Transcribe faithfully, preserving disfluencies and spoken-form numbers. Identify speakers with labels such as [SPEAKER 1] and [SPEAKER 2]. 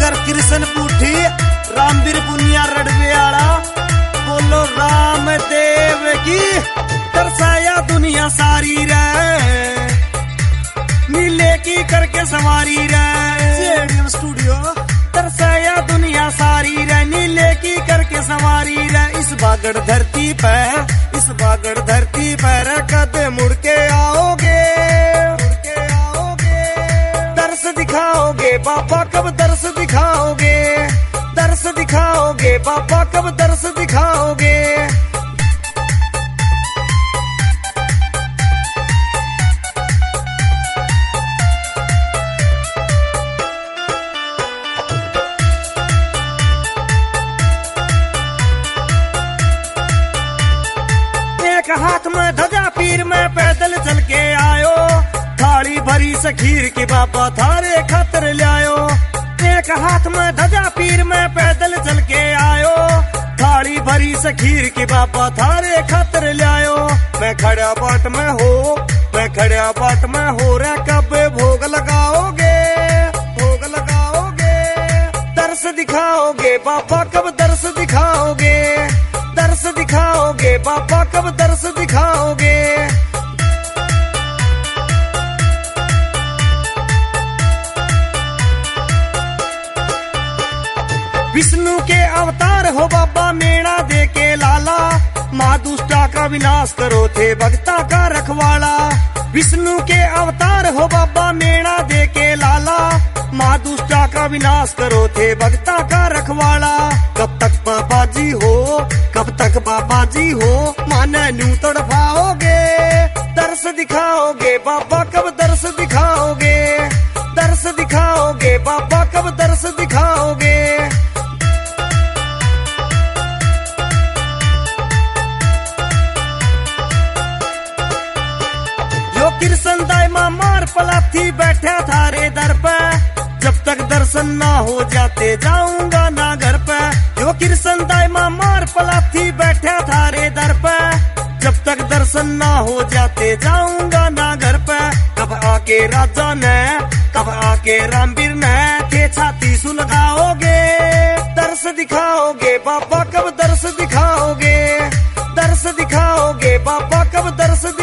[SPEAKER 1] नगर कृष्ण पूठी रामवीर पुनिया रड़वे आला बोलो रामदेव की तरसाया दुनिया सारी रे नीले की करके सवारी रे स्टेडियम स्टूडियो तरसाया दुनिया सारी रे नीले की करके सवारी रे इस बागड़ धरती पे इस बागड़ धरती पर कद मुड़ के आओगे मुड़ के आओगे दर्श दिखाओगे बाबा कब दर्श दिखाओगे दर्श दिखाओगे बाबा कब दर्श दिखाओगे एक हाथ में ध्वजा पीर में पैदल चल के आयो थाली भरी से खीर की बाबा थारे खातर लायो एक हाथ में ध्वजा पीर में पैदल चल के आयो थाली भरी से खीर की बाबा थारे खातर लायो मैं खड़ा बाट में हो मैं खड़ा बाट में हो रे कब भोग लगाओगे भोग लगाओगे दर्श दिखाओगे बाबा कब दर्श दिखाओगे दर्श दिखाओगे बाबा कब दर्श दिखाओगे विष्णु के अवतार हो बाबा मेणा दे के लाला माँ दुष्टा का विनाश करो थे भक्ता का रखवाला विष्णु के अवतार हो बाबा मेणा दे के लाला माँ दुष्टा का विनाश करो थे भक्ता का रखवाला कब तक बाबा जी हो कब तक बाबा जी हो माने न्यू तड़पाओगे दर्श दिखाओगे बाबा कब दर्श दिखाओगे दर्श दिखाओगे बाबा कब दर्श दिखाओगे जो कृष्ण दाई मां मार पलाथी बैठा थारे दर पे जब तक दर्शन ना हो जाते जाऊंगा ना घर पे जो कृष्ण दाई मां मार पलाथी बैठा थारे दर पे जब तक दर्शन ना हो जाते जाऊंगा ना घर पे कब आके राजा ने कब आके रामवीर ने थे छाती सुलगाओगे दर्श दिखाओगे बाबा कब दर्श दिखाओगे दर्श दिखाओगे बाबा कब दर्श